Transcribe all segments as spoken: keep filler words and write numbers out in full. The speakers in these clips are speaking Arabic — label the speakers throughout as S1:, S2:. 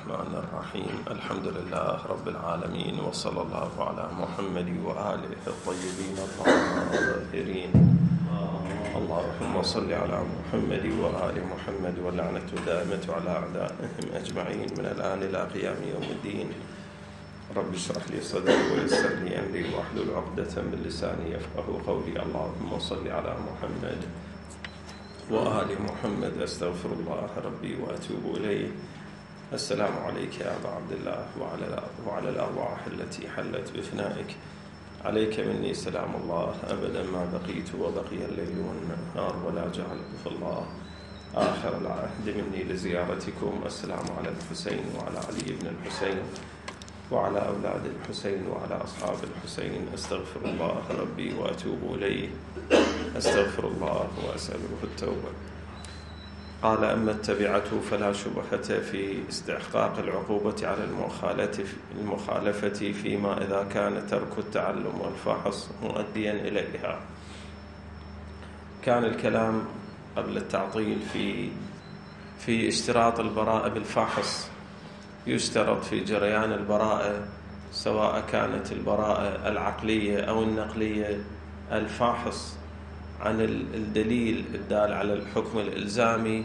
S1: الرحمن الرحيم. الحمد لله رب العالمين، وصلى الله على محمد وآله الطيبين الطاهرين. اللهم صل على محمد وآل محمد، واللعنة دائمة على أعدائهم أجمعين من الآن إلى قيام يوم الدين. رب اشرح لي صدري ويسر لي أمري واحلل عقدة من لساني يفقهوا قولي. اللهم صل على محمد وآل محمد. أستغفر الله ربي وأتوب إليه. السلام عليك يا أبا عبد الله وعلى وعلى الأرواح التي حلت بفنائك. عليك مني سلام الله أبدا ما بقيت وبقي الليل والنهار، ولا جعله في الله آخر العهد مني لزيارتكم. السلام على الحسين وعلى علي بن الحسين وعلى أولاد الحسين وعلى أصحاب الحسين. أستغفر الله ربي وأتوب إليه. أستغفر الله وأسأله التوبة. قال: أما التبعة فلا شبهة في استحقاق العقوبة على المخالفة فيما إذا كان ترك التعلم والفحص مؤديا إليها. كان الكلام قبل التعطيل في في اشتراط البراءة بالفحص. يشترط في جريان البراءة، سواء كانت البراءة العقلية أو النقلية، الفاحص عن الدليل الدال على الحكم الإلزامي،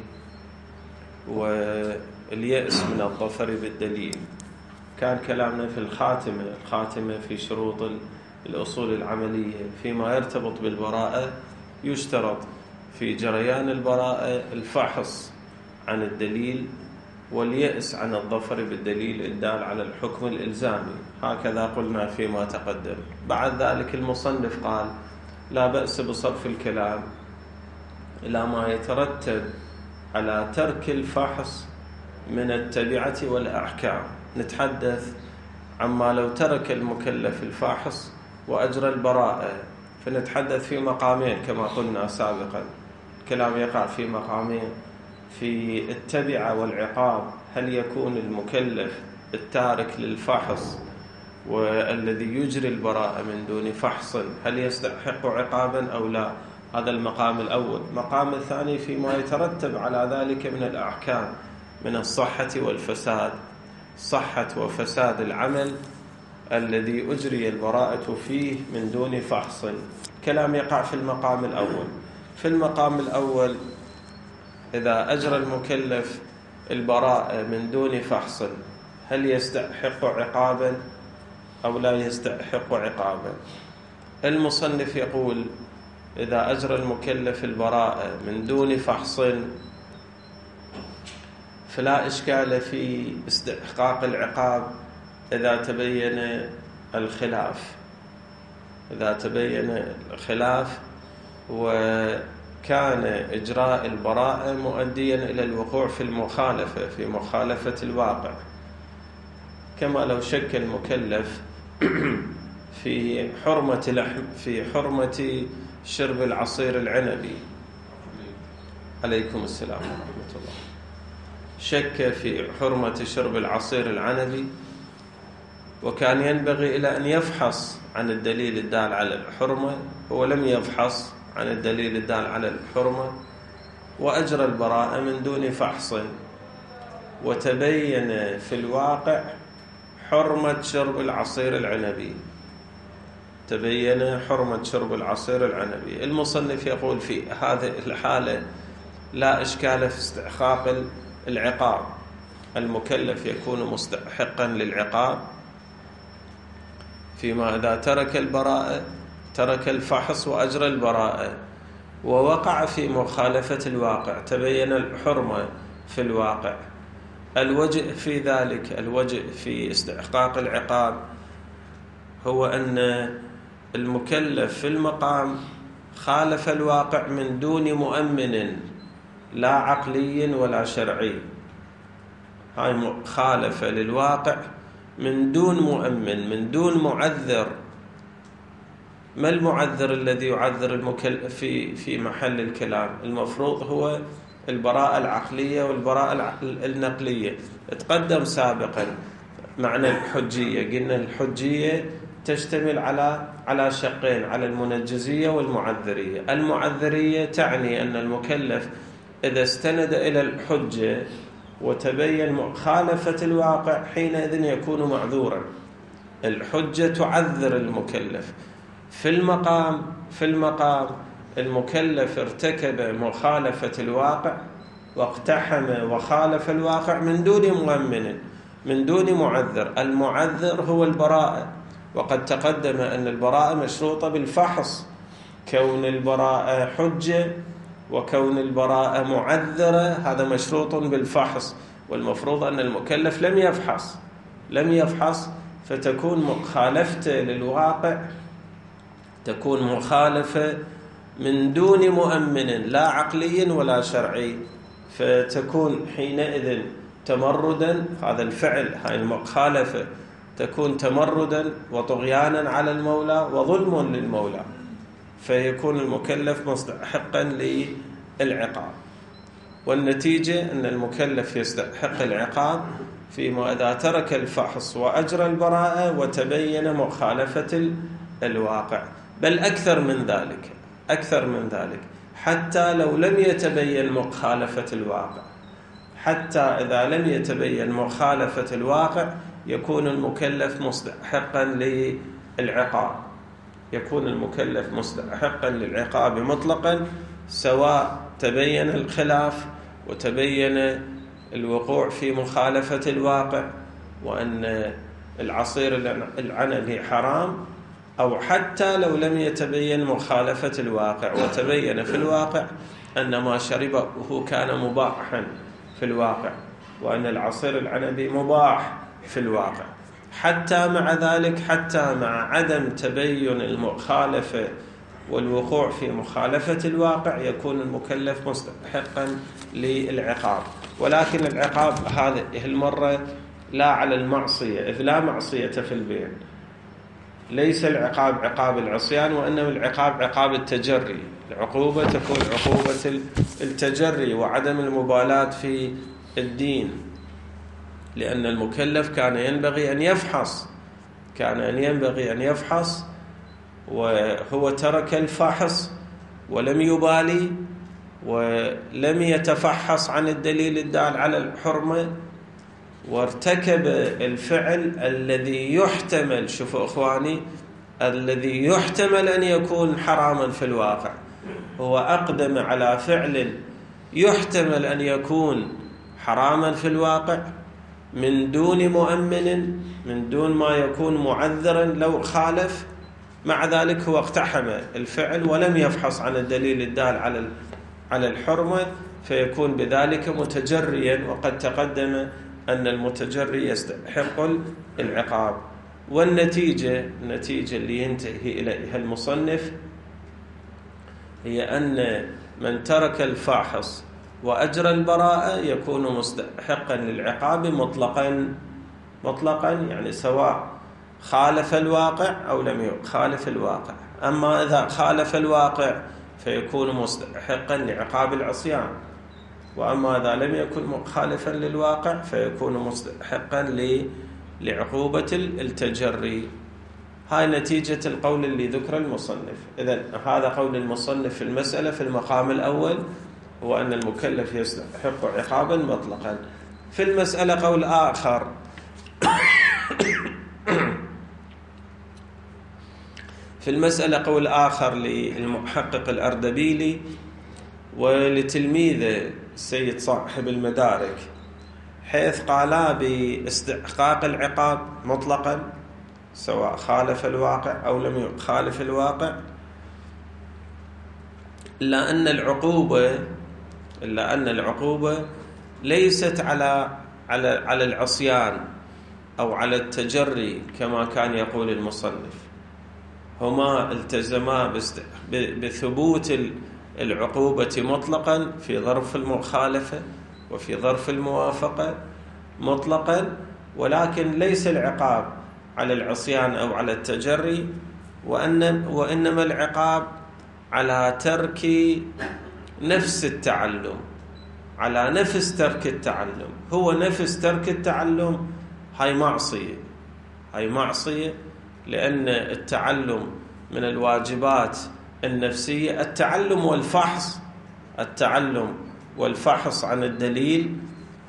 S1: واليأس من الظفر بالدليل. كان كلامنا في الخاتمة الخاتمة في شروط الأصول العملية فيما يرتبط بالبراءة. يشترط في جريان البراءة الفحص عن الدليل واليأس عن الظفر بالدليل الدال على الحكم الإلزامي. هكذا قلنا فيما تقدم. بعد ذلك المصنف قال: لا بأس بصرف الكلام إلى ما يترتب على ترك الفحص من التبعة والأحكام. نتحدث عما لو ترك المكلف الفاحص وأجرى البراءة، فنتحدث في مقامين كما قلنا سابقا. الكلام يقع في مقامين: في التبعة والعقاب، هل يكون المكلف التارك للفحص والذي يجري البراءة من دون فحص هل يستحق عقابا أو لا؟ هذا المقام الأول. المقام الثاني فيما يترتب على ذلك من الأحكام، من الصحة والفساد، صحة وفساد العمل الذي أجري البراءة فيه من دون فحص. كلام يقع في المقام الأول. في المقام الأول، إذا أجرى المكلف البراءة من دون فحص هل يستحق عقابا أو لا يستحق عقابا؟ المصنف يقول: إذا أجرى المكلف البراءة من دون فحص فلا إشكال في استحقاق العقاب إذا تبين الخلاف إذا تبين الخلاف وكان إجراء البراءة مؤديا إلى الوقوع في المخالفة في مخالفة الواقع، كما لو شك المكلف في حرمة لحم في حرمة شرب العصير العنبي. عليكم السلام ورحمة الله. شك في حرمة شرب العصير العنبي، وكان ينبغي إلى أن يفحص عن الدليل الدال على الحرمة. هو لم يفحص عن الدليل الدال على الحرمة وأجرى البراءة من دون فحص، وتبين في الواقع حرمة شرب العصير العنبي. تبين حرمة شرب العصير العنبي. المصنف يقول: في هذه الحالة لا إشكال في استحقاق العقاب. المكلف يكون مستحقا للعقاب فيما إذا ترك البراءة ترك الفحص وأجرى البراءة ووقع في مخالفة الواقع، تبين الحرمة في الواقع. الوجه في ذلك الوجه في استحقاق العقاب هو أن المكلف في المقام خالف الواقع من دون مؤمن، لا عقلي ولا شرعي. هاي خالف للواقع من دون مؤمن، من دون معذر. ما المعذر الذي يعذر المكلف في في محل الكلام؟ المفروض هو البراءة العقلية والبراءة النقلية. تقدم سابقا معنى الحجية. قلنا الحجية تشتمل على على شقين: على المنجزية والمعذرية. المعذرية تعني أن المكلف إذا استند إلى الحجة وتبين مخالفة الواقع، حينئذ يكون معذورا. الحجة تعذر المكلف. في المقام في المقام المكلف ارتكب مخالفة الواقع واقتحم وخالف الواقع من دون مؤمن، من دون معذر. المعذر هو البراءة، وقد تقدم أن البراءة مشروطة بالفحص، كون البراءة حجة وكون البراءة معذرة هذا مشروط بالفحص، والمفروض أن المكلف لم يفحص لم يفحص فتكون مخالفته للواقع تكون مخالفة من دون مؤمن لا عقلي ولا شرعي، فتكون حينئذ تمردا. هذا الفعل، هاي المخالفة تكون تمردا وطغيانا على المولى وظلم للمولى، فيكون المكلف مستحقا للعقاب. والنتيجة أن المكلف يستحق العقاب فيما إذا ترك الفحص وأجرى البراءة وتبين مخالفة الواقع، بل أكثر من ذلك أكثر من ذلك حتى لو لم يتبين مخالفة الواقع، حتى إذا لم يتبين مخالفة الواقع يكون المكلف مستحقا للعقاب يكون المكلف مستحقا للعقاب مطلقا، سواء تبين الخلاف وتبين الوقوع في مخالفة الواقع وأن العصير العنبي حرام، أو حتى لو لم يتبين مخالفة الواقع وتبين في الواقع أن ما شربه كان مباحا في الواقع، وأن العصير العنبي مباح في الواقع. حتى مع ذلك، حتى مع عدم تبين المخالفة والوقوع في مخالفة الواقع يكون المكلف مستحقا للعقاب. ولكن العقاب هذه المرة لا على المعصية، إذ لا معصية في البيع. ليس العقاب عقاب العصيان، وإنما العقاب عقاب التجري. العقوبة تكون عقوبة التجري وعدم المبالاة في الدين، لأن المكلف كان ينبغي أن يفحص كان أن ينبغي أن يفحص وهو ترك الفحص ولم يبالي ولم يتفحص عن الدليل الدال على الحرمة، وارتكب الفعل الذي يحتمل، شوفوا إخواني، الذي يحتمل أن يكون حراما في الواقع. هو أقدم على فعل يحتمل أن يكون حراما في الواقع من دون مؤمن، من دون ما يكون معذرا لو خالف. مع ذلك هو اقتحم الفعل ولم يفحص عن الدليل الدال على على الحرمة، فيكون بذلك متجريا، وقد تقدم أن المتجري يستحق العقاب. والنتيجة النتيجة اللي ينتهي إليها المصنف هي أن من ترك الفاحص وأجرى البراءة يكون مستحقا للعقاب مطلقا مطلقا يعني سواء خالف الواقع أو لم يخالف الواقع. أما إذا خالف الواقع فيكون مستحقا لعقاب العصيان، وأما إذا لم يكن مخالفا للواقع فيكون مستحقا لعقوبة التجري. هاي نتيجة القول اللي ذكر المصنف. إذن هذا قول المصنف في المسألة في المقام الأول، هو أن المكلف يستحق عقابا مطلقا. في المسألة قول آخر في المسألة قول آخر للمحقق الأردبيلي ولتلميذه السيد صاحب المدارك، حيث قالا باستحقاق العقاب مطلقا سواء خالف الواقع أو لم يخالف الواقع، إلا أن العقوبة إلا أن العقوبة ليست على على على العصيان أو على التجري كما كان يقول المصنف. هما التزما بثبوت العقوبة مطلقا في ظرف المخالفة وفي ظرف الموافقة مطلقا، ولكن ليس العقاب على العصيان أو على التجري، وأن وإنما العقاب على ترك نفس التعلم على نفس ترك التعلم. هو نفس ترك التعلم هاي معصية هاي معصية لأن التعلم من الواجبات النفسية. التعلم والفحص التعلم والفحص عن الدليل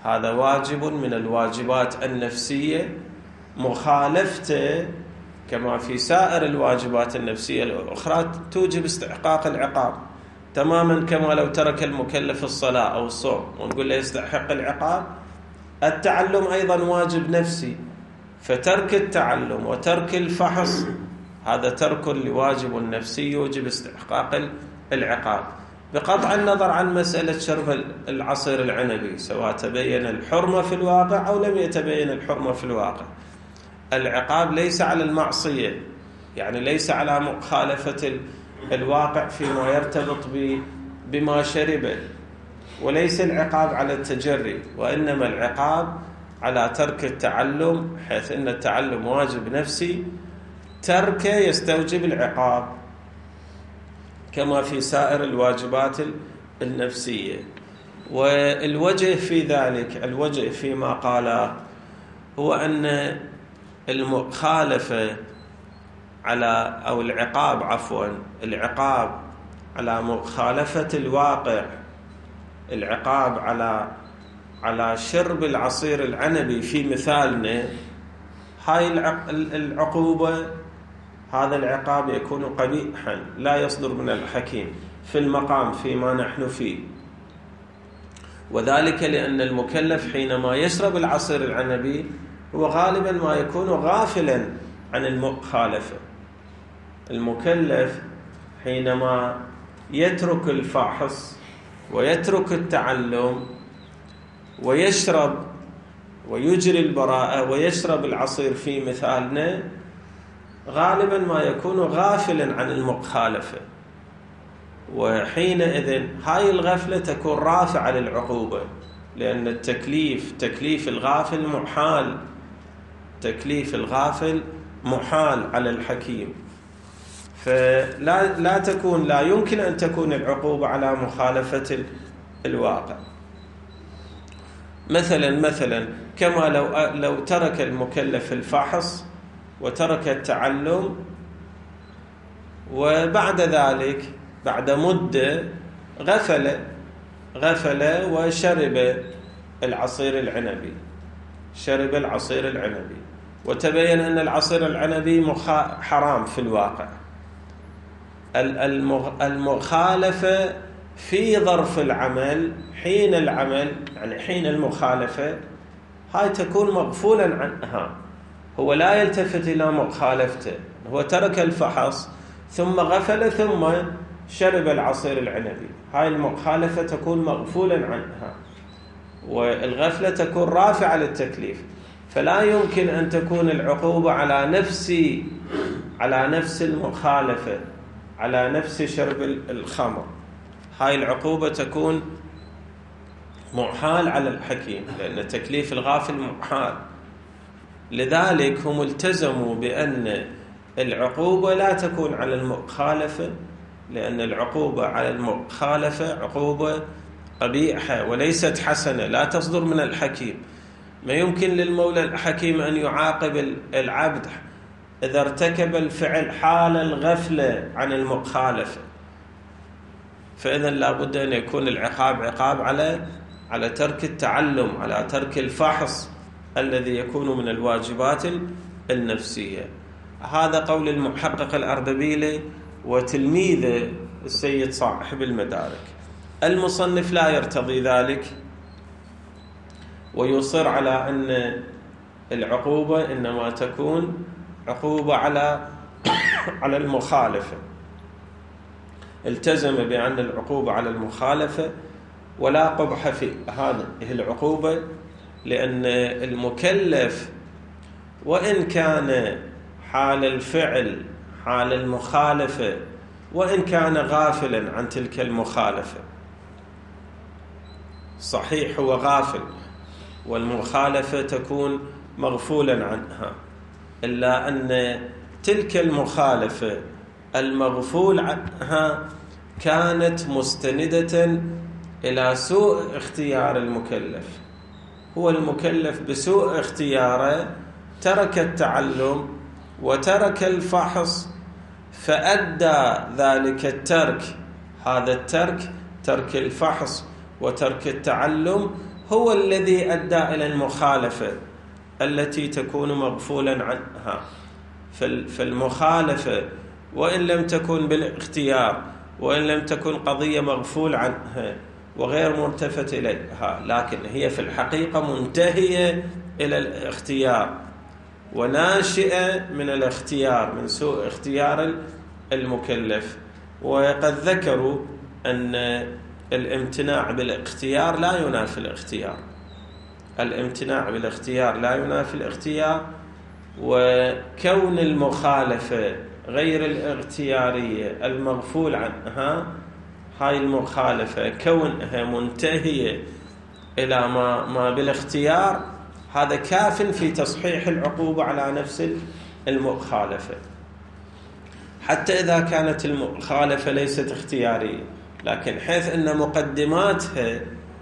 S1: هذا واجب من الواجبات النفسية، مخالفته كما في سائر الواجبات النفسية الأخرى توجب استحقاق العقاب، تماما كما لو ترك المكلف الصلاة أو الصوم ونقول له يستحق العقاب. التعلم أيضا واجب نفسي، فترك التعلم وترك الفحص هذا ترك لواجب نفسي يوجب استحقاق العقاب، بقطع النظر عن مسألة شرب العصير العنبي سواء تبين الحرمة في الواقع أو لم يتبين الحرمة في الواقع. العقاب ليس على المعصية، يعني ليس على مخالفة الواقع فيما يرتبط بما شربه، وليس العقاب على التجري، وإنما العقاب على ترك التعلم، حيث أن التعلم واجب نفسي تركه يستوجب العقاب كما في سائر الواجبات النفسية. والوجه في ذلك، الوجه فيما قاله هو أن المخالفة على أو العقاب عفوا العقاب على مخالفة الواقع، العقاب على على شرب العصير العنبي في مثالنا، هاي العقوبة هذا العقاب يكون قبيحا لا يصدر من الحكيم في المقام فيما نحن فيه، وذلك لأن المكلف حينما يشرب العصير العنبي هو غالبا ما يكون غافلا عن المخالفة. المكلف حينما يترك الفحص ويترك التعلم ويشرب ويجري البراءة ويشرب العصير في مثالنا، غالبا ما يكون غافلا عن المخالفة، وحينئذ هاي الغفلة تكون رافعة للعقوبة، لأن التكليف تكليف الغافل محال، تكليف الغافل محال على الحكيم، فلا لا تكون لا يمكن أن تكون العقوبة على مخالفة الواقع. مثلا مثلا كما لو لو ترك المكلف الفحص وترك التعلم، وبعد ذلك بعد مدة غفل غفل وشرب العصير العنبي، شرب العصير العنبي وتبين أن العصير العنبي حرام في الواقع. المخالفة في ظرف العمل حين العمل، يعني حين المخالفة هاي تكون مغفولا عنها، هو لا يلتفت إلى مخالفته، هو ترك الفحص ثم غفل ثم شرب العصير العنبي، هاي المخالفة تكون مغفولا عنها، والغفلة تكون رافعة للتكليف، فلا يمكن أن تكون العقوبة على نفس على نفس المخالفة، على نفس شرب الخمر، هاي العقوبة تكون محال على الحكيم، لأن تكليف الغافل محال. لذلك هم التزموا بأن العقوبة لا تكون على المخالفة، لأن العقوبة على المخالفة عقوبة قبيحة وليست حسنة، لا تصدر من الحكيم. ما يمكن للمولى الحكيم أن يعاقب العبد إذا ارتكب الفعل حال الغفلة عن المخالفة، فإذا لا بد أن يكون العقاب عقاب على على ترك التعلم، على ترك الفحص الذي يكون من الواجبات النفسية. هذا قول المحقق الأردبيلي وتلميذه السيد صاحب المدارك. المصنف لا يرتضي ذلك ويصر على أن العقوبة إنما تكون عقوبة على على المخالفة، التزم بأن العقوبة على المخالفة ولا قبح في هذه العقوبة، لأن المكلف وإن كان حال الفعل حال المخالفة وإن كان غافلا عن تلك المخالفة، صحيح هو غافل والمخالفة تكون مغفولا عنها، إلا أن تلك المخالفة المغفول عنها كانت مستندة إلى سوء اختيار المكلف. هو المكلف بسوء اختياره ترك التعلم وترك الفحص، فأدى ذلك الترك، هذا الترك ترك الفحص وترك التعلم، هو الذي أدى إلى المخالفة التي تكون مغفولا عنها. فالمخالفة وإن لم تكن بالاختيار، وإن لم تكن قضية مغفول عنها وغير ملتفت إليها، لكن هي في الحقيقة منتهية إلى الاختيار وناشئة من الاختيار، من سوء اختيار المكلف. وقد ذكروا أن الامتناع بالاختيار لا ينافي الاختيار، الامتناع بالاختيار لا ينافي الاختيار. وكون المخالفة غير الاختيارية المغفول عنها، هاي المخالفة كونها منتهية إلى ما, ما بالاختيار، هذا كاف في تصحيح العقوبة على نفس المخالفة، حتى إذا كانت المخالفة ليست اختيارية، لكن حيث أن مقدماتها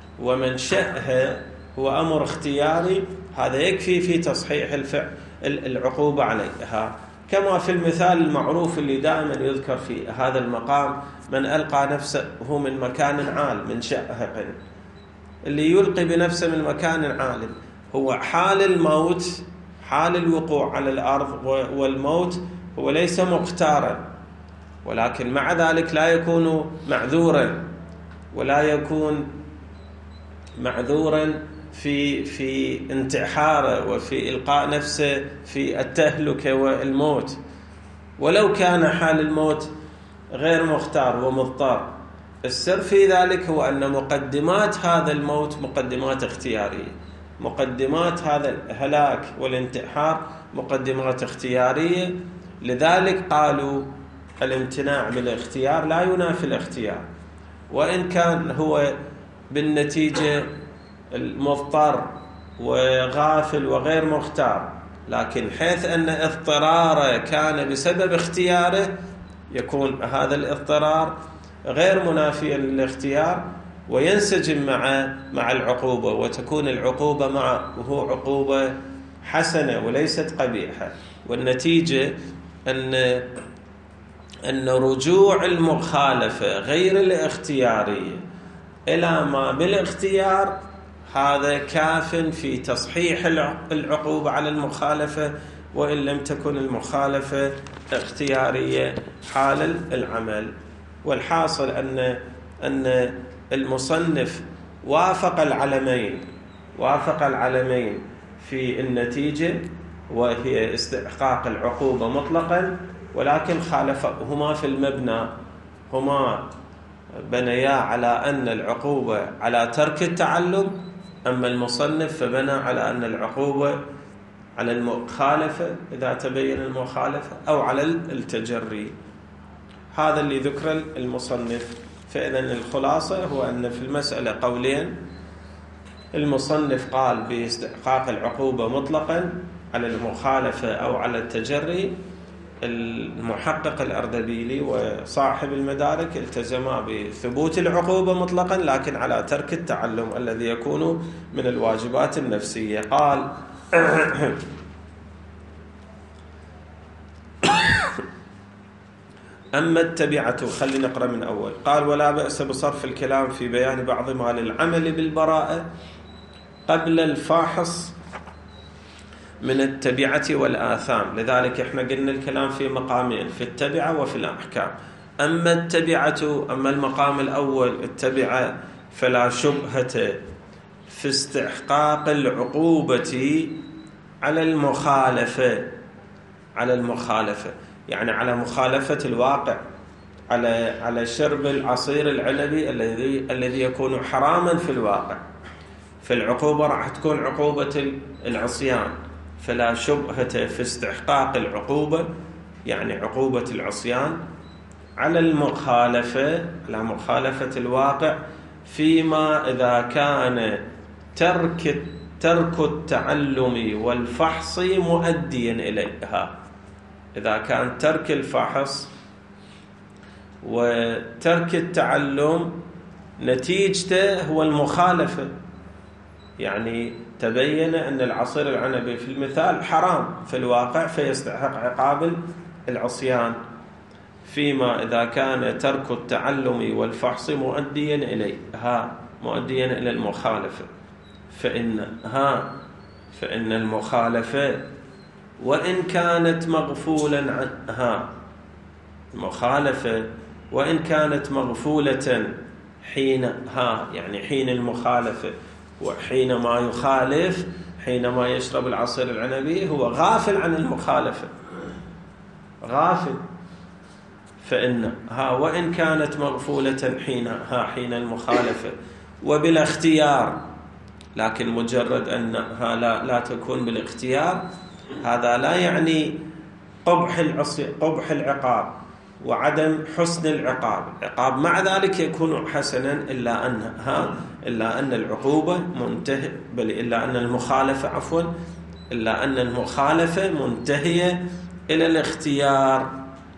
S1: ومنشأها هو أمر اختياري، هذا يكفي في تصحيح الفعل العقوبة عليها. كما في المثال المعروف اللي دائما يذكر في هذا المقام: من ألقى نفسه من مكان عال من شأهق. اللي يلقي بنفسه من مكان عال هو حال الموت، حال الوقوع على الأرض، والموت هو ليس مختارا، ولكن مع ذلك لا يكون معذورا، ولا يكون معذورا في في انتحاره وفي إلقاء نفسه في التهلكة والموت، ولو كان حال الموت غير مختار ومضطر. السر في ذلك هو أن مقدمات هذا الموت مقدمات اختيارية، مقدمات هذا الهلاك والانتحار مقدمات اختيارية. لذلك قالوا الامتناع بالاختيار لا ينافي الاختيار، وإن كان هو بالنتيجة المضطر وغافل وغير مختار، لكن حيث أن اضطراره كان بسبب اختياره، يكون هذا الاضطرار غير منافيا للاختيار وينسجم مع مع العقوبة، وتكون العقوبة معه عقوبة حسنة وليست قبيحة. والنتيجة أن أن رجوع المخالفة غير الاختيارية إلى ما بالاختيار، هذا كاف في تصحيح العقوبة على المخالفة، وإن لم تكن المخالفة اختيارية حال العمل. والحاصل أن أن المصنف وافق العلمين وافق العلمين في النتيجة، وهي استحقاق العقوبة مطلقا، ولكن خالفهما في المبنى. هما بنيا على أن العقوبة على ترك التعلم، أما المصنف فبنى على أن العقوبة على المخالفة إذا تبين المخالفة، أو على التجري. هذا اللي ذكر المصنف. فإذا الخلاصة هو أن في المسألة قولين: المصنف قال باستحقاق العقوبة مطلقا على المخالفة أو على التجري، المحقق الأردبيلي وصاحب المدارك التزما بثبوت العقوبة مطلقا، لكن على ترك التعلم الذي يكون من الواجبات النفسية. قال: أما التبعة، خلي نقرأ من أول. قال: ولا بأس بصرف الكلام في بيان بعض ما للعمل بالبراءة قبل الفاحص من التبعة والآثام. لذلك احنا قلنا الكلام في مقامين: في التبعة وفي الأحكام. أما التبعة، أما المقام الأول التبعة، فلا شبهة في استحقاق العقوبة على المخالفة، على المخالفة يعني على مخالفة الواقع، على على شرب العصير العنبي الذي الذي يكون حراما في الواقع. فالعقوبة راح تكون عقوبة العصيان، فلا شبهة في استحقاق العقوبة يعني عقوبة العصيان على المخالفة، على مخالفة الواقع، فيما إذا كان ترك ترك التعلم والفحص مؤديا إليها. إذا كان ترك الفحص وترك التعلم نتيجته هو المخالفة، يعني تبين أن العصير العنبي في المثال حرام في الواقع فيستحق عقاب العصيان، فيما إذا كان ترك التعلم والفحص مؤديا إليها، مؤديا إلى المخالفة. فإن ها فإن المخالفة وإن كانت مغفولا عنها المخالفة وإن كانت مغفولة حين ها يعني حين المخالفة، وحينما يخالف حينما يشرب العصير العنبي هو غافل عن المخالفة، غافل. فإن ها وإن كانت مغفولة حين ها حين المخالفة وبلا اختيار، لكن مجرد أنها لا, لا تكون بالاختيار هذا لا يعني قبح العصي قبح العقاب وعدم حسن العقاب. العقاب مع ذلك يكون حسنا إلا أنها إلا أن العقوبة منتهية، بل إلا أن المخالفة عفوا إلا أن المخالفة منتهية إلى الاختيار.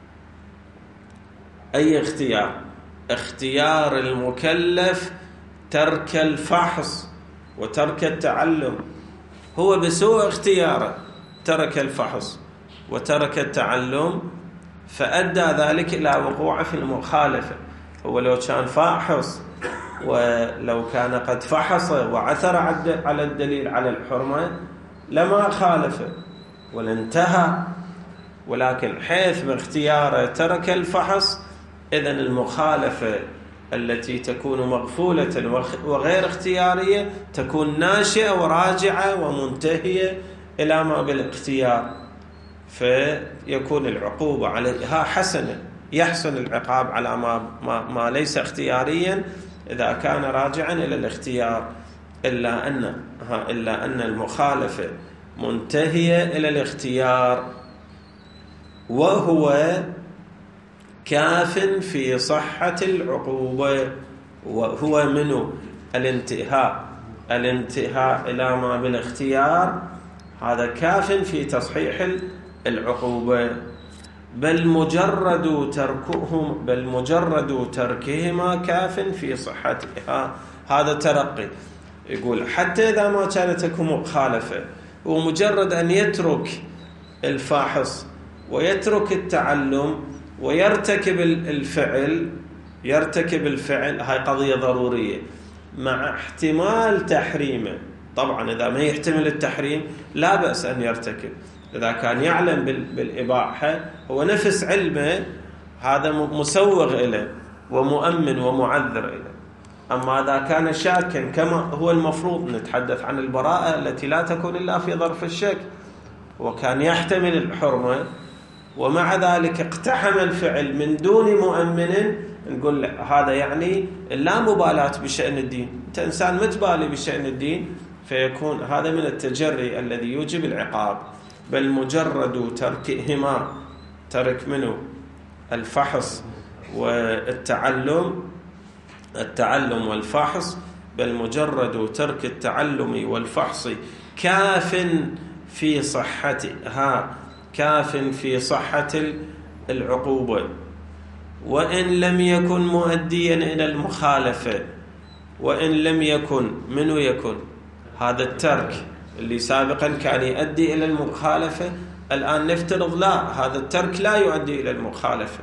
S1: أي اختيار؟ اختيار المكلف ترك الفحص وترك التعلم. هو بسوء اختياره ترك الفحص وترك التعلم فأدى ذلك إلى وقوعه في المخالفة. هو لو كان فاحص ولو كان قد فحص وعثر على الدليل على الحرمة لما خالف ولانتهى، ولكن حيث باختياره ترك الفحص إذن المخالفة التي تكون مغفولة وغير اختيارية تكون ناشئة وراجعة ومنتهية إلى ما بالاختيار، فيكون العقوبة عليها حسنة، يحسن العقاب على ما, ما, ما ليس اختياريا إذا كان راجعا إلى الاختيار، إلا أن إلا أن المخالفة منتهية إلى الاختيار وهو كاف في صحة العقوبة. وهو منه الانتهاء الانتهاء إلى ما بالاختيار، هذا كاف في تصحيح العقوبة. بل مجرد تركهم بل مجرد تركهما كاف في صحتها. هذا ترقي، يقول حتى إذا ما كانت تكون مخالفة ومجرد أن يترك الفاحص ويترك التعلم ويرتكب الفعل يرتكب الفعل هاي قضية ضرورية مع احتمال تحريمه. طبعا إذا ما يحتمل التحريم لا بأس أن يرتكب، إذا كان يعلم بالإباحة هو نفس علمه هذا مسوغ إليه ومؤمن ومعذر إليه. أما إذا كان شاكا كما هو المفروض، نتحدث عن البراءة التي لا تكون إلا في ظرف الشك، وكان يحتمل الحرمة ومع ذلك اقتحم الفعل من دون مؤمن، نقول له هذا يعني لا مبالاة بشأن الدين، أنت إنسان متبالي بشأن الدين، فيكون هذا من التجري الذي يوجب العقاب. بل مجرد تركهما، ترك منه الفحص والتعلم التعلم والفحص، بل مجرد ترك التعلم والفحص كاف في صحتها كاف في صحة العقوبة وإن لم يكن مؤديا إلى المخالفة. وإن لم يكن، منو يكن؟ هذا الترك اللي سابقا كان يؤدي إلى المخالفة، الآن نفترض لا، هذا الترك لا يؤدي إلى المخالفة.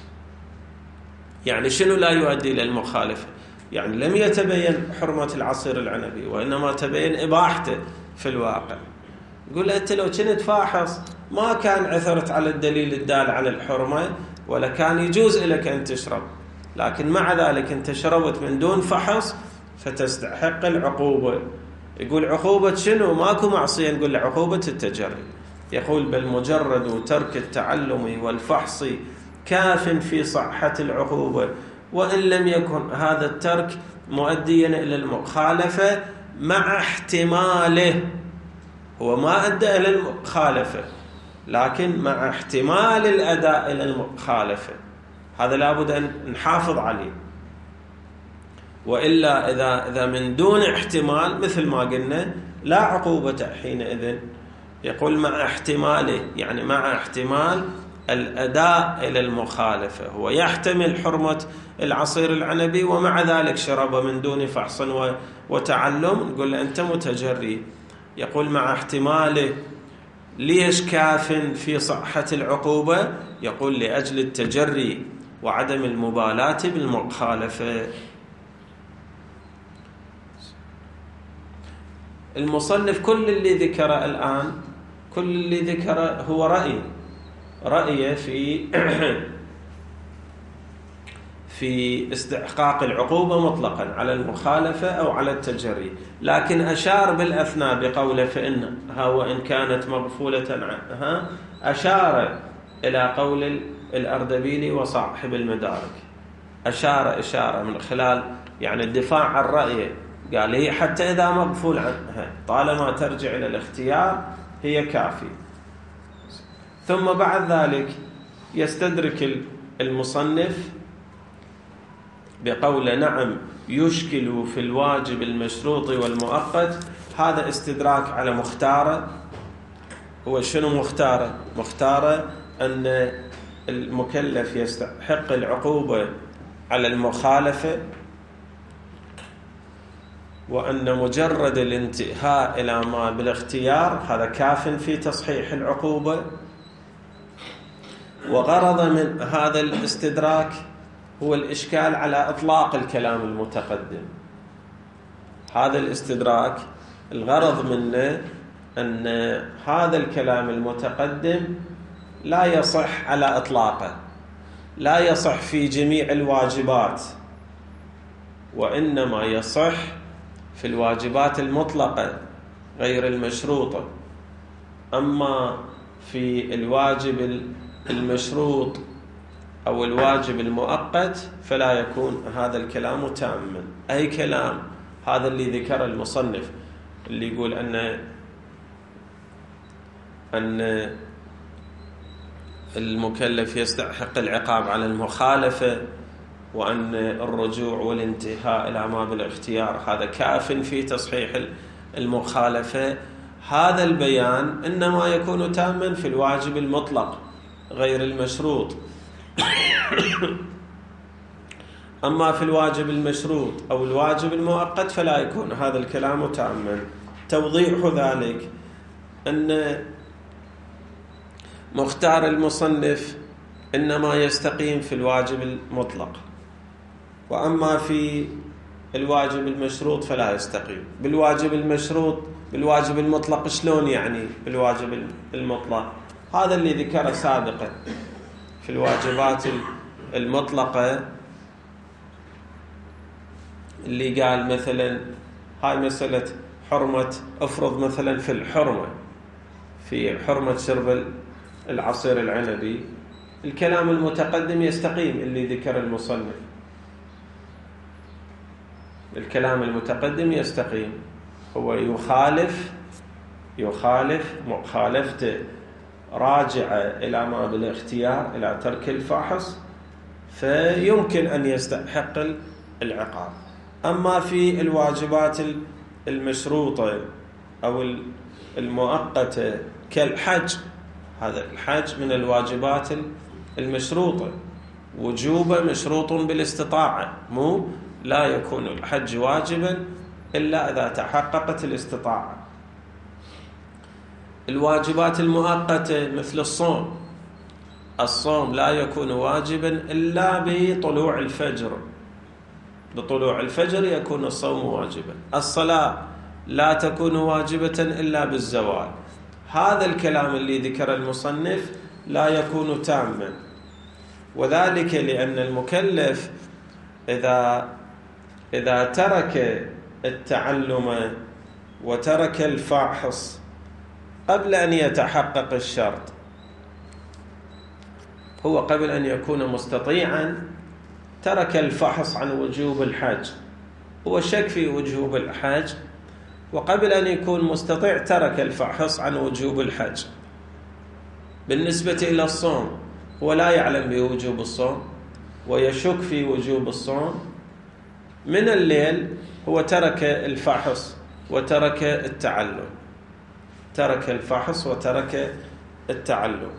S1: يعني شنو لا يؤدي إلى المخالفة؟ يعني لم يتبين حرمة العصير العنبي وإنما تبين إباحته في الواقع. يقول أنت لو كنت فاحص ما كان عثرت على الدليل الدال على الحرمة ولا كان يجوز لك أن تشرب، لكن مع ذلك أنت شربت من دون فحص فتستحق العقوبة. يقول عقوبة شنو؟ ماكو معصية، نقول له عقوبة التجري. يقول بل مجرد ترك التعلم والفحص كاف في صحة العقوبة وإن لم يكن هذا الترك مؤديا إلى المخالفة مع احتماله. هو ما أدى إلى المخالفة لكن مع احتمال الأداء إلى المخالفة، هذا لابد أن نحافظ عليه. وإلا إذا إذا من دون احتمال مثل ما قلنا لا عقوبة حينئذ. يقول مع احتماله، يعني مع احتمال الأداء إلى المخالفة. هو يحتمل حرمة العصير العنبي ومع ذلك شرب من دون فحص وتعلم، نقول له أنت متجري. يقول مع احتماله. ليش كاف في صحة العقوبة؟ يقول لأجل التجري وعدم المبالاة بالمخالفة. المصنف كل اللي ذكره الآن كل اللي ذكره هو رأي رأيه في في استحقاق العقوبة مطلقا على المخالفة أو على التجري، لكن أشار بالأثناء بقوله فإنها وإن كانت مغفولة عنها، أشار إلى قول الأردبيلي وصاحب المدارك، أشار إشارة من خلال يعني الدفاع عن رأيه، قال هي حتى إذا مغفول عنها طالما ترجع إلى الاختيار هي كافي. ثم بعد ذلك يستدرك المصنف بقول نعم يشكل في الواجب المشروط والمؤقت. هذا استدراك على مختاره. هو شنو مختاره؟ مختاره أن المكلف يستحق العقوبة على المخالفة، وأن مجرد الانتهاء إلى ما بالاختيار هذا كاف في تصحيح العقوبة. وغرض من هذا الاستدراك هو الإشكال على إطلاق الكلام المتقدم. هذا الاستدراك الغرض منه أن هذا الكلام المتقدم لا يصح على إطلاقه، لا يصح في جميع الواجبات، وإنما يصح في الواجبات المطلقة غير المشروطة. أما في الواجب المشروط أو الواجب المؤقت فلا يكون هذا الكلام تاما. أي كلام هذا اللي ذكر المصنف اللي يقول أن أن المكلف يستحق العقاب على المخالفة، وأن الرجوع والانتهاء إلى ما بالاختيار هذا كاف في تصحيح المخالفة. هذا البيان إنما يكون تاما في الواجب المطلق غير المشروط. أما في الواجب المشروط أو الواجب المؤقت فلا يكون هذا الكلام تاما. توضيح ذلك أن مختار المصنف إنما يستقيم في الواجب المطلق، وأما في الواجب المشروط فلا يستقيم. بالواجب المشروط بالواجب المطلق شلون يعني؟ بالواجب المطلق هذا اللي ذكره سابقا في الواجبات المطلقة، اللي قال مثلا هاي مسألة حرمة، افرض مثلا في الحرمة في حرمة شرب العصير العنبي، الكلام المتقدم يستقيم اللي ذكر المصنف، الكلام المتقدم يستقيم. هو يخالف يخالف مخالفته راجعة إلى ما بالاختيار، إلى ترك الفحص، فيمكن أن يستحق العقاب. أما في الواجبات المشروطة أو المؤقتة كالحج، هذا الحج من الواجبات المشروطة، وجوبه مشروط بالاستطاعة، مو لا يكون الحج واجبا إلا إذا تحققت الاستطاعة. الواجبات المؤقتة مثل الصوم، الصوم لا يكون واجبا إلا بطلوع الفجر، بطلوع الفجر يكون الصوم واجبا. الصلاة لا تكون واجبة إلا بالزوال. هذا الكلام اللي ذكر المصنف لا يكون تاما، وذلك لأن المكلف إذا إذا ترك التعلم وترك الفاحص قبل أن يتحقق الشرط، هو قبل أن يكون مستطيعا ترك الفحص عن وجوب الحج، هو شك في وجوب الحج، وقبل أن يكون مستطيع ترك الفحص عن وجوب الحج. بالنسبة إلى الصوم هو لا يعلم بوجوب الصوم ويشك في وجوب الصوم، من الليل هو ترك الفحص وترك التعلم، ترك الفحص وترك التعلم،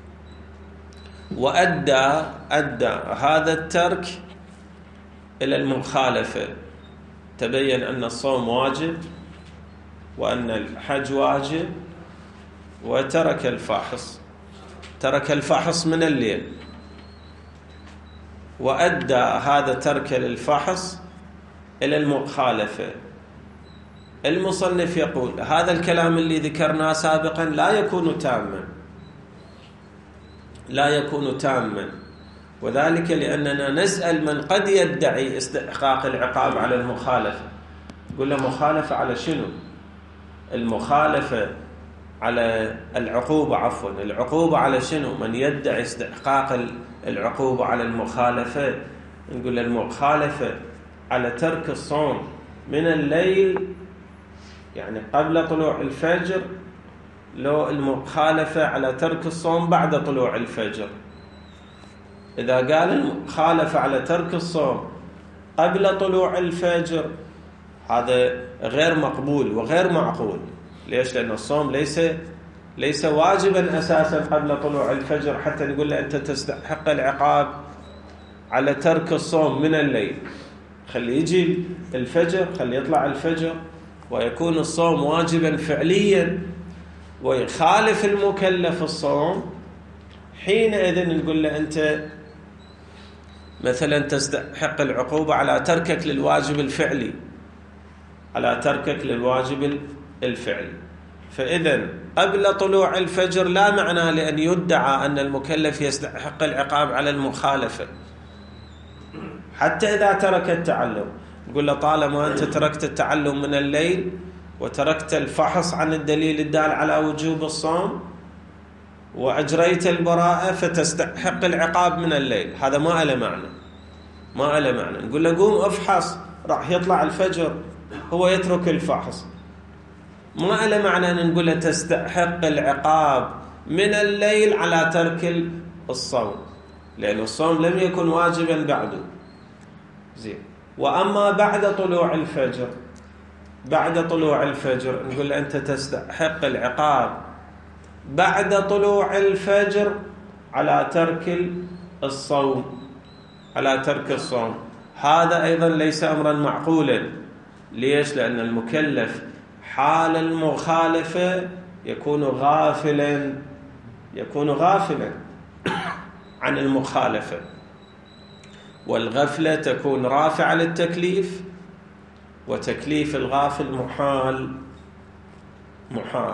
S1: وأدى أدى هذا الترك إلى المخالفة. تبين أن الصوم واجب وأن الحج واجب، وترك الفحص، ترك الفحص من الليل، وأدى هذا ترك للفحص إلى المخالفة. المصنف يقول هذا الكلام اللي ذكرناه سابقا لا يكون تاما، لا يكون تاما، وذلك لأننا نسأل من قد يدعي استحقاق العقاب على المخالفة. قل له مخالفة على شنو؟ المخالفة على العقوبة، عفوا العقوبة على شنو؟ من يدعي استحقاق العقوبة على المخالفة، نقول له المخالفة على ترك الصوم من الليل يعني قبل طلوع الفجر، لو المخالفة على ترك الصوم بعد طلوع الفجر. إذا قال المخالفة على ترك الصوم قبل طلوع الفجر هذا غير مقبول وغير معقول. ليش؟ لأن الصوم ليس ليس واجبا أساسا قبل طلوع الفجر حتى نقول له أنت تستحق العقاب على ترك الصوم من الليل. خلي يجي الفجر، خلي يطلع الفجر ويكون الصوم واجبا فعليا ويخالف المكلف الصوم، حينئذ نقول له أنت مثلا تستحق العقوبة على تركك للواجب الفعلي، على تركك للواجب الفعلي. فإذا قبل طلوع الفجر لا معنى لأن يدعى أن المكلف يستحق العقاب على المخالفة. حتى إذا ترك التعلم نقول له طالما أنت تركت التعلم من الليل وتركت الفحص عن الدليل الدال على وجوب الصوم وأجريت البراءة فتستحق العقاب من الليل، هذا ما له معنى، ما له معنى. نقول له قوم افحص، راح يطلع الفجر هو يترك الفحص، ما له معنى أن نقول له تستحق العقاب من الليل على ترك الصوم، لأن الصوم لم يكن واجبا بعده. زين. وأما بعد طلوع الفجر، بعد طلوع الفجر نقول له أنت تستحق العقاب بعد طلوع الفجر على ترك الصوم، على ترك الصوم. هذا أيضا ليس أمرا معقولا. ليش؟ لأن المكلف حال المخالفة يكون غافلا، يكون غافلا عن المخالفة، والغفلة تكون رافعة للتكليف، وتكليف الغافل محال محال.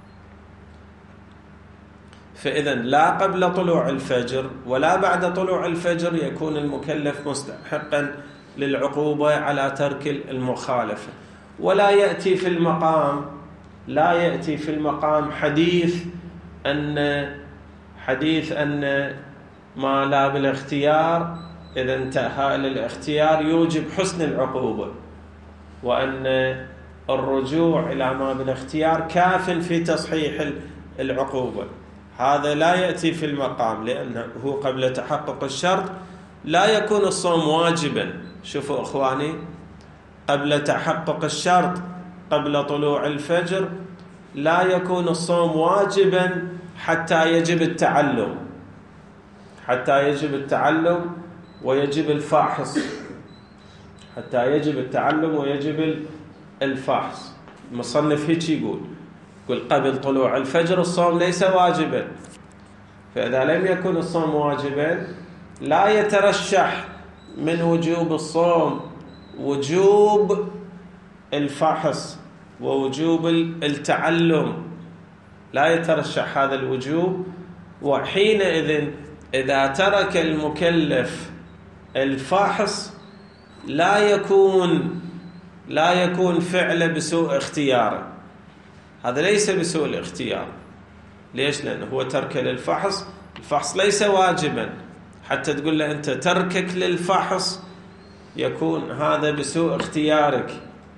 S1: فإذا لا قبل طلوع الفجر ولا بعد طلوع الفجر يكون المكلف مستحقا للعقوبة على ترك المخالفة. ولا يأتي في المقام لا يأتي في المقام حديث أن حديث أن ما لا بالاختيار إذا انتهى للاختيار يوجب حسن العقوبة، وأن الرجوع إلى ما بالاختيار كاف في تصحيح العقوبة. هذا لا يأتي في المقام، لأنه قبل تحقق الشرط لا يكون الصوم واجبا. شوفوا أخواني، قبل تحقق الشرط قبل طلوع الفجر لا يكون الصوم واجبا حتى يجب التعلم، حتى يجب التعلم ويجب الفحص، حتى يجب التعلم ويجب الفحص. المصنف هيك يقول، يقول قبل طلوع الفجر الصوم ليس واجبا، فإذا لم يكن الصوم واجبا لا يترشح من وجوب الصوم وجوب الفحص ووجوب التعلم، لا يترشح هذا الوجوب. وحينئذ إذا ترك المكلف الفحص لا يكون لا يكون فعله بسوء اختياره، هذا ليس بسوء الاختيار. ليش؟ لأنه هو ترك للفحص، الفحص ليس واجبا حتى تقول له أنت تركك للفحص يكون هذا بسوء اختيارك.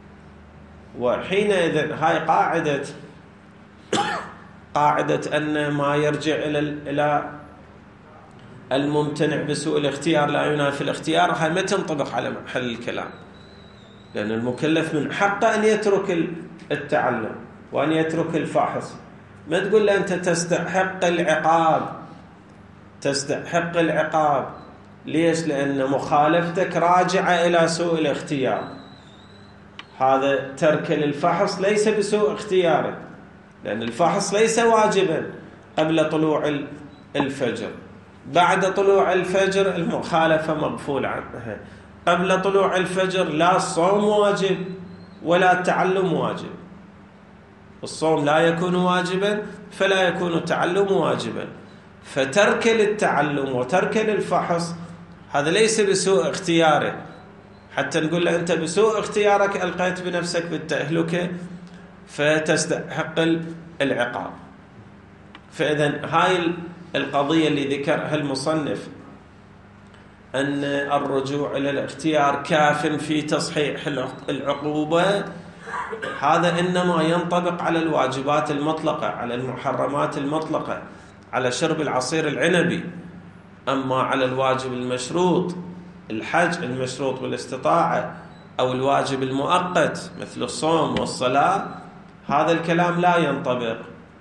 S1: وحينئذ هاي قاعدة قاعدة أن ما يرجع إلى إلى الممتنع بسوء الاختيار لا ينافي الاختيار، هاي ما تنطبق على محل الكلام، لأن المكلف من حقه أن يترك التعلم وأن يترك الفحص. ما تقول له أنت تستحق العقاب، تستحق العقاب. ليش؟ لأن مخالفتك راجعة إلى سوء الاختيار. هذا ترك للفحص ليس بسوء اختيارك، لأن الفحص ليس واجبا قبل طلوع الفجر. بعد طلوع الفجر المخالفة مغفول عنها. قبل طلوع الفجر لا الصوم واجب ولا التعلم واجب. الصوم لا يكون واجبا فلا يكون التعلم واجبا. فترك للتعلم وترك للفحص هذا ليس بسوء اختياره، حتى نقول له أنت بسوء اختيارك ألقيت بنفسك بالتهلكة فتستحق العقاب. فإذا هاي القضية اللي ذكرها المصنف أن الرجوع إلى الاختيار كاف في تصحيح العقوبة، هذا إنما ينطبق على الواجبات المطلقة، على المحرمات المطلقة، على شرب العصير العنبي. أما على الواجب المشروط، الحج المشروط بالاستطاعة، أو الواجب المؤقت مثل الصوم والصلاة، هذا الكلام لا ينطبق.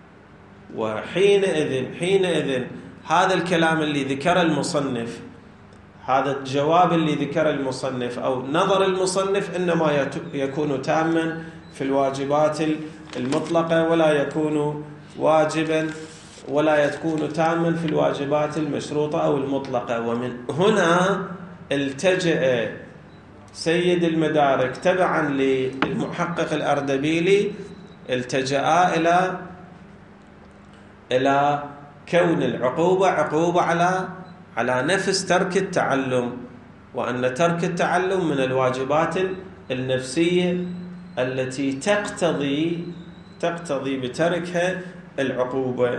S1: وحينئذ حينئذ هذا الكلام اللي ذكر المصنف، هذا الجواب اللي ذكر المصنف أو نظر المصنف إنما يكون تاما في الواجبات المطلقة، ولا يكون واجبا ولا يكون تاما في الواجبات المشروطة أو المطلقة. ومن هنا التجأ سيد المدارك تبعا للمحقق الأردبيلي، التجأ إلى إلى كون العقوبة عقوبة على على نفس ترك التعلم، وأن ترك التعلم من الواجبات النفسية التي تقتضي تقتضي بتركها العقوبة.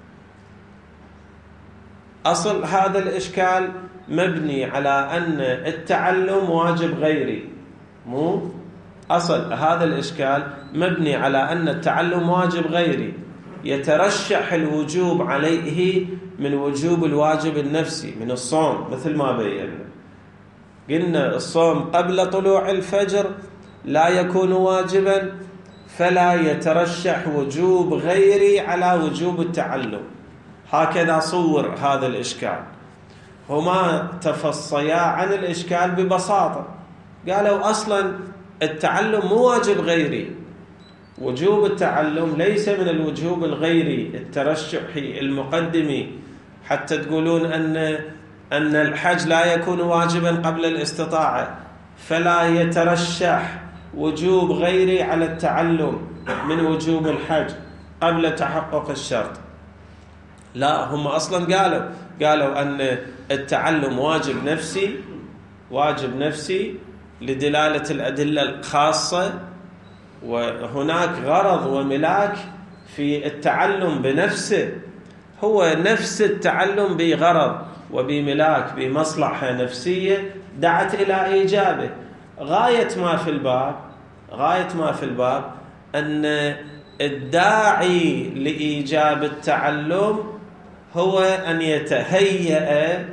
S1: أصل هذا الإشكال مبني على أن التعلم واجب غيري، مو أصل هذا الإشكال مبني على أن التعلم واجب غيري، يترشح الوجوب عليه من وجوب الواجب النفسي من الصوم، مثل ما بينا قلنا الصوم قبل طلوع الفجر لا يكون واجبا، فلا يترشح وجوب غيري على وجوب التعلم. هكذا صور هذا الإشكال. هما تفصيا عن الإشكال ببساطة، قالوا أصلا التعلم مو واجب غيري، وجوب التعلم ليس من الوجوب الغيري الترشحي المقدمي، حتى تقولون أن أن الحج لا يكون واجبا قبل الاستطاعة، فلا يترشح وجوب غيري على التعلم من وجوب الحج قبل تحقق الشرط. لا، هم أصلا قالوا قالوا أن التعلم واجب نفسي، واجب نفسي لدلالة الأدلة الخاصة، وهناك غرض وملاك في التعلم بنفسه، هو نفس التعلم بغرض وبملاك بمصلحة نفسية دعت إلى إيجابه. غاية ما في الباب غاية ما في الباب أن الداعي لإيجاب التعلم هو أن يتهيأ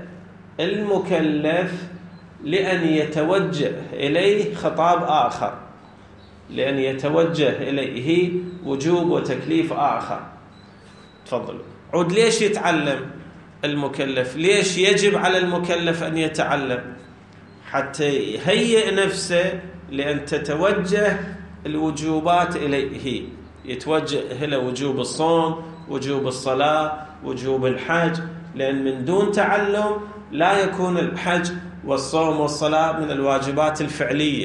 S1: المكلف لأن يتوجه إليه خطاب آخر، لأن يتوجه إليه وجوب وتكليف آخر. تفضلوا. عود ليش يتعلم المكلف؟ ليش يجب على المكلف أن يتعلم؟ حتى يهيئ نفسه لأن تتوجه الوجوبات إليه، يتوجه إلى وجوب الصوم، وجوب الصلاة، وجوب الحج، لأن من دون تعلم لا يكون الحج والصوم والصلاة من الواجبات الفعلية،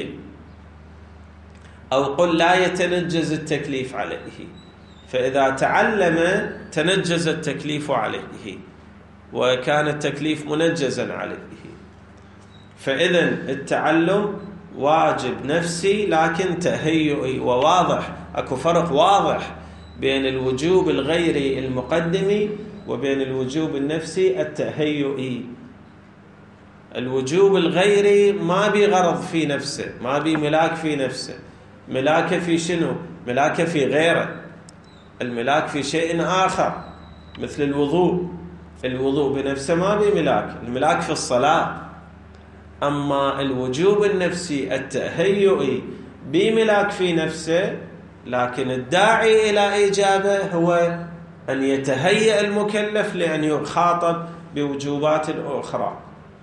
S1: أو قل لا يتنجز التكليف عليه. فإذا تعلم تنجز التكليف عليه، وكان التكليف منجزا عليه. فإذا التعلم واجب نفسي لكن تهيئي، وواضح أكو فرق واضح بين الوجوب الغيري المقدمي وبين الوجوب النفسي التهيئي. الوجوب الغيري ما بغرض في نفسه، ما بملاك في نفسه. ملاك في شنو؟ ملاك في غيره. الملاك في شيء آخر مثل الوضوء. الوضوء بنفسه ما بملاك، الملاك في الصلاة. أما الوجوب النفسي التهيئي بملاك في نفسه، لكن الداعي إلى إيجابه هو أن يتهيأ المكلف لأن يخاطب بوجوبات أخرى.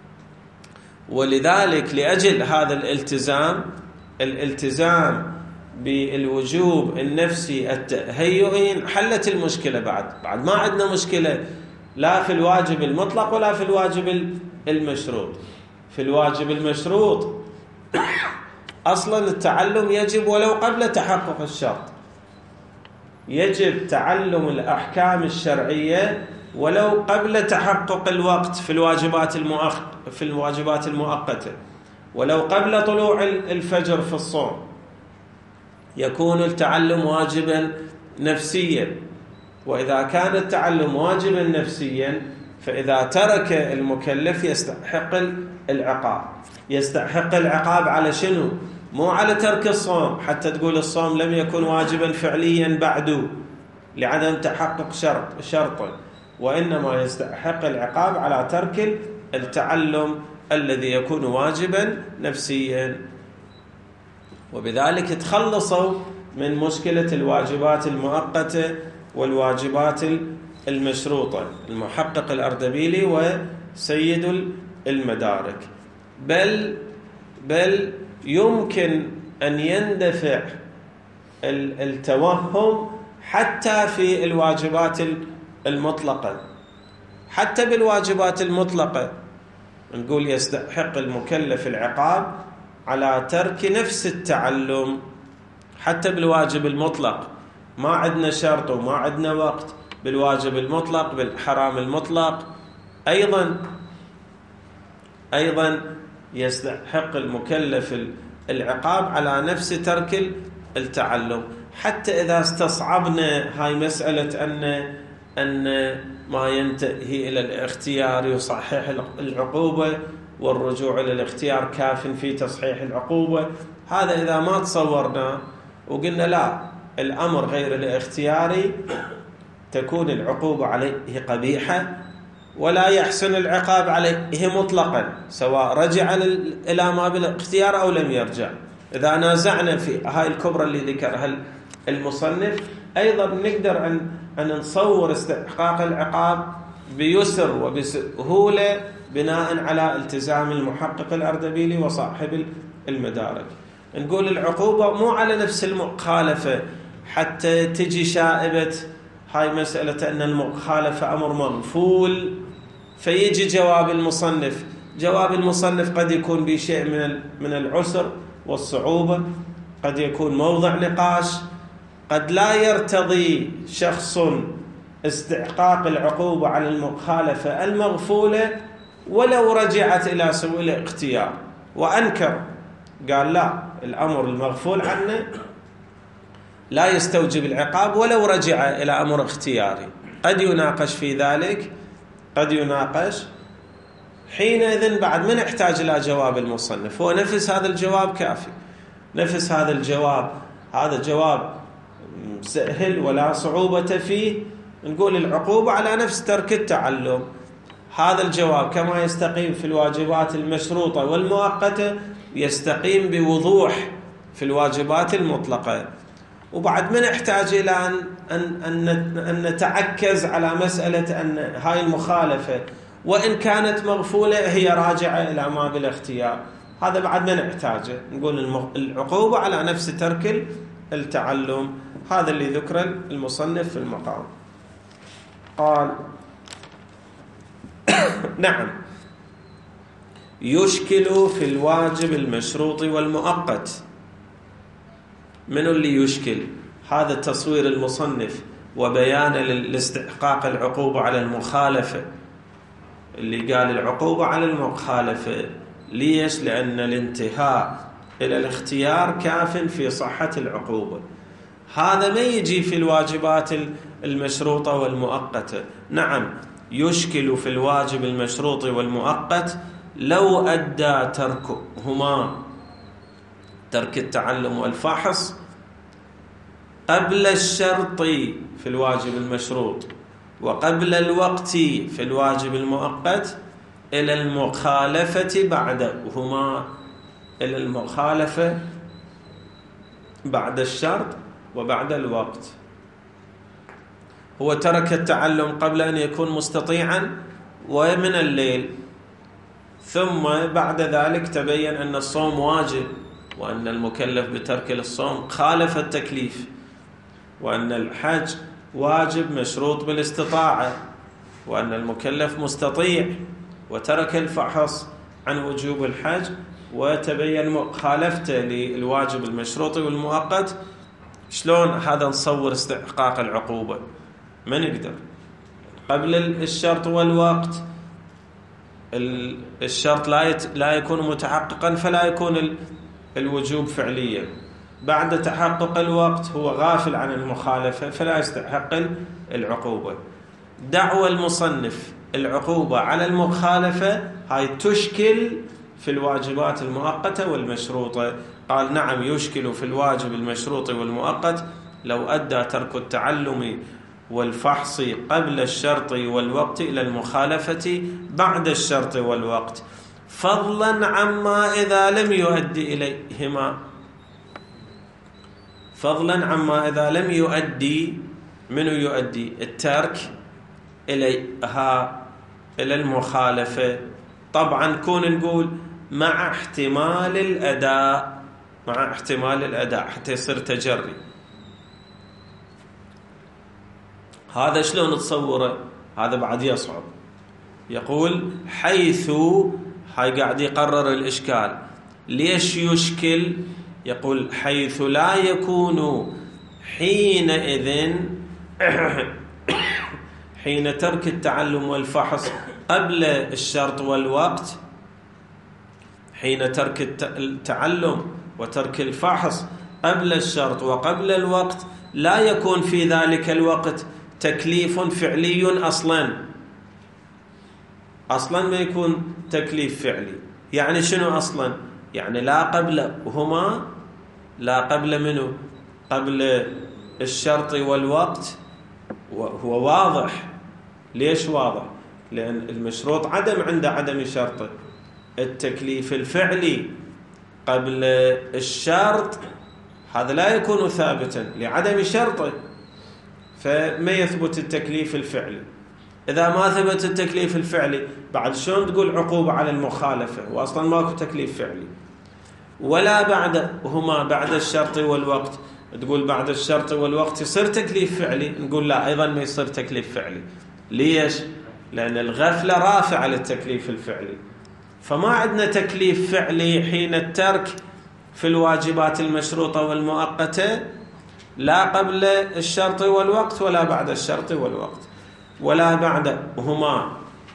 S1: ولذلك لأجل هذا الالتزام الالتزام بالوجوب النفسي التهيئي حلت المشكلة. بعد بعد ما عندنا مشكلة لا في الواجب المطلق ولا في الواجب المشروط. في الواجب المشروط أصلا التعلم يجب ولو قبل تحقق الشرط، يجب تعلم الأحكام الشرعية ولو قبل تحقق الوقت في الواجبات المؤخ... في الواجبات المؤقتة، ولو قبل طلوع الفجر في الصوم يكون التعلم واجبا نفسيا. وإذا كان التعلم واجبا نفسيا فإذا ترك المكلف يستحق العقاب. يستحق العقاب على شنو؟ مو على ترك الصوم حتى تقول الصوم لم يكن واجبا فعليا بعد لعدم تحقق شرط شرطه، وإنما يستحق العقاب على ترك التعلم الذي يكون واجبا نفسيا. وبذلك تخلصوا من مشكلة الواجبات المؤقتة والواجبات المشروطة، المحقق الأردبيلي وسيد المدارك. بل بل يمكن أن يندفع التوهم حتى في الواجبات المطلقة، حتى بالواجبات المطلقة نقول يستحق المكلف العقاب على ترك نفس التعلم. حتى بالواجب المطلق ما عندنا شرط وما عندنا وقت، بالواجب المطلق بالحرام المطلق أيضا أيضا يستحق المكلف العقاب على نفس ترك التعلم. حتى إذا استصعبنا هاي مسألة أن أن ما ينتهي إلى الاختيار يصحح العقوبة والرجوع إلى الاختيار كاف في تصحيح العقوبة، هذا إذا ما تصورنا وقلنا لا الأمر غير الاختياري تكون العقوبة عليه قبيحة ولا يحسن العقاب عليه مطلقا سواء رجع إلى ما بالاختيار أو لم يرجع. إذا نازعنا في هاي الكبرى اللي ذكرها المصنف أيضا نقدر أن أن نصور استحقاق العقاب بيسر وبسهولة بناء على التزام المحقق الأردبيلي وصاحب المدارك. نقول العقوبة مو على نفس المخالفة حتى تجي شائبة هاي مسألة أن المخالفة أمر مغفول فيجي جواب المصنف. جواب المصنف قد يكون بشيء من من العسر والصعوبة، قد يكون موضع نقاش، قد لا يرتضي شخص استحقاق العقوبة على المخالفة المغفولة ولو رجعت إلى سوء الاختيار وأنكر قال لا الأمر المغفول عنه لا يستوجب العقاب ولو رجع إلى أمر اختياري. قد يناقش في ذلك، قد يناقش حينئذ بعد ما نحتاج إلى جواب المصنف، هو نفس هذا الجواب كافي، نفس هذا الجواب، هذا جواب سهل ولا صعوبة فيه. نقول العقوبة على نفس ترك التعلم، هذا الجواب كما يستقيم في الواجبات المشروطة والمؤقتة يستقيم بوضوح في الواجبات المطلقة. وبعد ما نحتاج إلى أن, أن, أن, أن نتعكز على مسألة أن هاي المخالفة وإن كانت مغفولة هي راجعة إلى ما بالاختيار، هذا بعد ما نحتاجه. نقول العقوبة على نفس ترك التعلم، هذا اللي ذكر المصنف في المقام. قال نعم يشكل في الواجب المشروط والمؤقت. من اللي يشكل؟ هذا تصوير المصنف وبيان لاستحقاق العقوبة على المخالفة، اللي قال العقوبة على المخالفة ليش؟ لأن الانتهاء إلى الاختيار كاف في صحة العقوبة. هذا ما يجي في الواجبات المشروطة والمؤقتة. نعم يشكل في الواجب المشروط والمؤقت لو أدى تركهما، ترك التعلم والفحص قبل الشرط في الواجب المشروط وقبل الوقت في الواجب المؤقت إلى المخالفة بعدهما، إلى المخالفة بعد الشرط وبعد الوقت. هو ترك التعلم قبل أن يكون مستطيعا ومن الليل، ثم بعد ذلك تبين أن الصوم واجب وأن المكلف بترك الصوم خالف التكليف، وأن الحج واجب مشروط بالاستطاعة، وأن المكلف مستطيع وترك الفحص عن وجوب الحج وتبين مخالفته للواجب المشروطي والمؤقت، شلون هذا نصور استحقاق العقوبة؟ ما نقدر. قبل الشرط والوقت الشرط لا لا يكون متحققا فلا يكون الوجوب فعليا، بعد تحقق الوقت هو غافل عن المخالفة فلا يستحق العقوبة. دعوى المصنف العقوبة على المخالفة هاي تشكل في الواجبات المؤقتة والمشروطة. قال نعم يشكل في الواجب المشروط والمؤقت لو أدى ترك التعلم والفحص قبل الشرط والوقت إلى المخالفة بعد الشرط والوقت، فضلا عما إذا لم يؤدي إليهما، فضلا عما إذا لم يؤدي، من يؤدي الترك إليها إلى المخالفة. طبعا كون نقول مع احتمال الأداء، مع احتمال الأداء حتى يصير تجري. هذا شلون نتصوره؟ هذا بعد يصعب. يقول حيث، هاي قاعد يقرر الإشكال. ليش يشكل؟ يقول حيث لا يكون حينئذ حين ترك التعلم والفحص قبل الشرط والوقت، حين ترك التعلم وترك الفحص قبل الشرط وقبل الوقت لا يكون في ذلك الوقت تكليف فعلي أصلا، أصلا ما يكون تكليف فعلي. يعني شنو أصلا؟ يعني لا قبل هما، لا قبل منه، قبل الشرط والوقت. وهو واضح. ليش واضح؟ لأن المشروط عدم عند عدم شرطه. التكليف الفعلي قبل الشرط هذا لا يكون ثابتا لعدم شرطه، فما يثبت التكليف الفعلي. إذا ما ثبت التكليف الفعلي بعد شلون تقول عقوبة على المخالفة وأصلا ماكو تكليف فعلي؟ ولا بعد هما بعد الشرط والوقت تقول بعد الشرط والوقت يصير تكليف فعلي، نقول لا أيضا ما يصير تكليف فعلي. ليش؟ لأن الغفلة رافعة للتكليف الفعلي، فما عندنا تكليف فعلي حين الترك في الواجبات المشروطة والمؤقتة، لا قبل الشرط والوقت ولا بعد الشرط والوقت ولا بعد هما.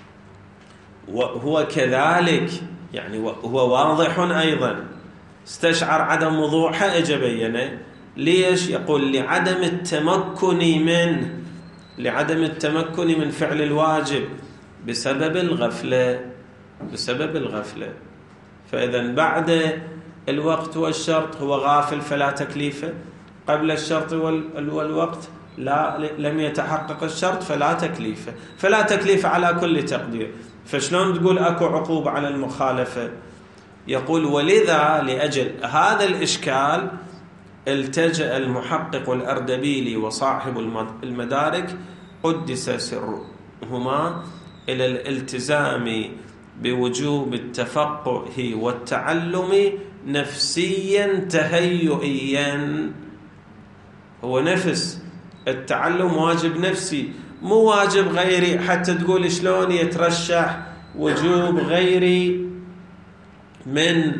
S1: وهو كذلك، يعني هو واضح أيضا، استشعر عدم وضوحه اجى بينه. ليش؟ يقول لعدم التمكن منه، لعدم التمكن من فعل الواجب بسبب الغفلة، بسبب الغفلة. فإذا بعد الوقت والشرط هو غافل فلا تكليفه، قبل الشرط والوقت لا لم يتحقق الشرط فلا تكليفه، فلا تكليف على كل تقدير. فشلون تقول أكو عقوبة على المخالفة؟ يقول ولذا لأجل هذا الإشكال التجأ المحقق الأردبيلي وصاحب المدارك قدس سرهما إلى الالتزام بوجوب التفقه والتعلم نفسيا تهيئيا. هو نفس التعلم واجب نفسي مو واجب غيري، حتى تقول شلون يترشح وجوب غيري من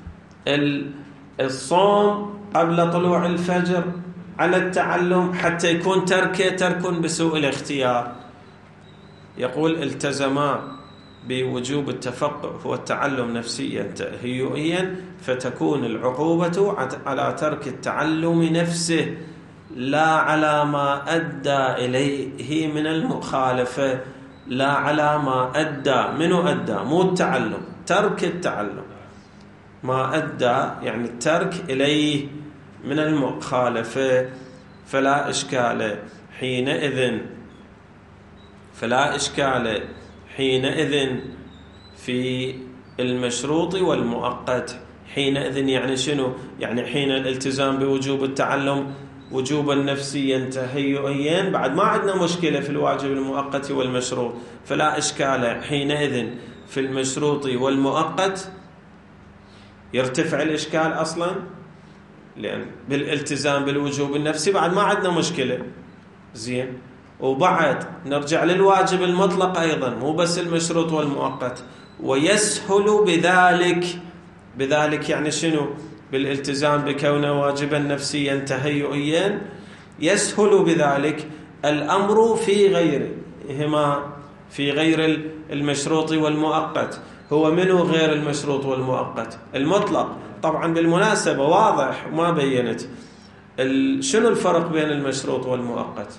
S1: الصوم قبل طلوع الفجر على التعلم حتى يكون تركه ترك بسوء الاختيار. يقول التزما بوجوب التفقه والتعلم نفسيا تهيئيا فتكون العقوبة على ترك التعلم نفسه لا على ما أدى إليه من المخالفة، لا على ما أدى. منه أدى؟ مو التعلم، ترك التعلم. ما أدى يعني الترك إليه من المخالفة. فلا إشكال حينئذ فلا إشكال حينئذ في المشروط والمؤقت. حينئذ يعني شنو؟ يعني حين الالتزام بوجوب التعلم وجوبا نفسيا تهيئيا، بعد ما عندنا مشكلة في الواجب المؤقت والمشروط. فلا إشكال حينئذ في المشروط والمؤقت، يرتفع الإشكال أصلا، لأن بالالتزام بالوجوب النفسي بعد ما عندنا مشكلة. زين، وبعد نرجع للواجب المطلق أيضا، مو بس المشروط والمؤقت. ويسهل بذلك بذلك يعني شنو؟ بالالتزام بكونه واجبا نفسيا تهيئيا يسهل بذلك الأمر في غيرهما، في غير المشروط والمؤقت. هو منه غير المشروط والمؤقت؟ المطلق. طبعا بالمناسبة واضح وما بينت شنو الفرق بين المشروط والمؤقت.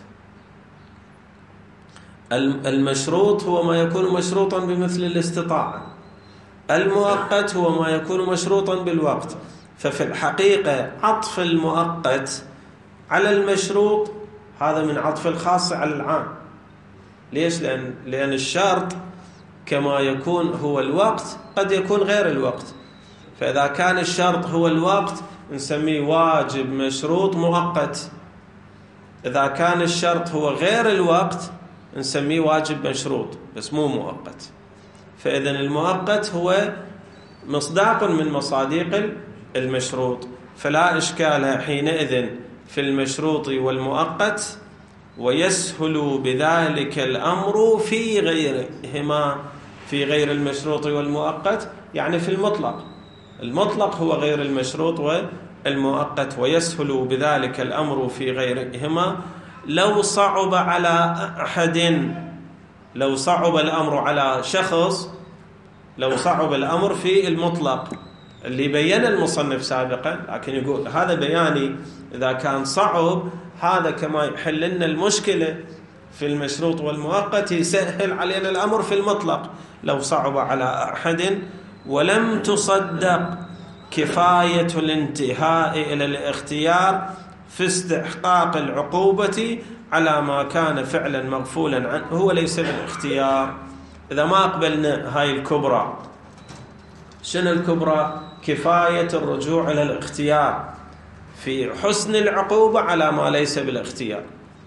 S1: المشروط هو ما يكون مشروطا بمثل الاستطاعة، المؤقت هو ما يكون مشروطا بالوقت. ففي الحقيقة عطف المؤقت على المشروط هذا من عطف الخاص على العام. ليش؟ لأن, لأن الشرط كما يكون هو الوقت قد يكون غير الوقت. فإذا كان الشرط هو الوقت نسميه واجب مشروط مؤقت، إذا كان الشرط هو غير الوقت نسميه واجب مشروط بس مو مؤقت. فإذن المؤقت هو مصداق من مصاديق المشروط، فلا إشكال حينئذ في المشروط والمؤقت، ويسهل بذلك الأمر في غيرهما، في غير المشروط والمؤقت يعني في المطلق. المطلق هو غير المشروط والمؤقت، ويسهل بذلك الأمر في غيرهما. لو صعب على أحد، لو صعب الأمر على شخص، لو صعب الأمر في المطلق اللي بين المصنف سابقا، لكن يقول هذا بياني إذا كان صعب هذا كما يحل لنا المشكلة في المشروط والمؤقت يسهل علينا الأمر في المطلق. لو صعب على أحد ولم تصدق كفاية الانتهاء إلى الاختيار في استحقاق العقوبة على ما كان فعلا مغفولا عنه هو ليس بالاختيار. إذا ما أقبلنا هاي الكبرى، شنو الكبرى؟ كفاية الرجوع إلى الاختيار في حسن العقوبة على ما ليس بالاختيار،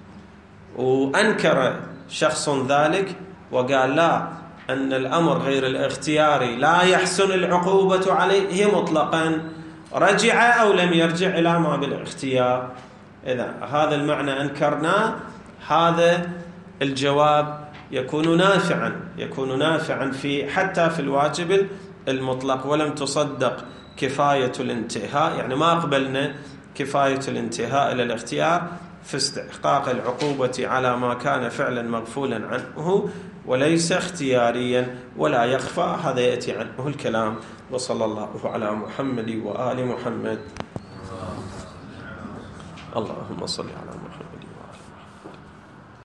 S1: وأنكر شخص ذلك وقال لا، أن الأمر غير الاختياري لا يحسن العقوبة عليه مطلقا، رجع أو لم يرجع إلى ما بالاختيار. إذا هذا المعنى أنكرناه، هذا الجواب يكون نافعا، يكون نافعا في حتى في الواجب المطلق. ولم تصدق كفاية الانتهاء يعني ما قبلنا كفاية الانتهاء إلى الاختيار في استحقاق العقوبة على ما كان فعلا مغفولا عنه وليس اختياريا ولا يخفى، هذا يأتي عنه الكلام. وصلى الله على محمد وآل محمد. اللهم صل على محمد.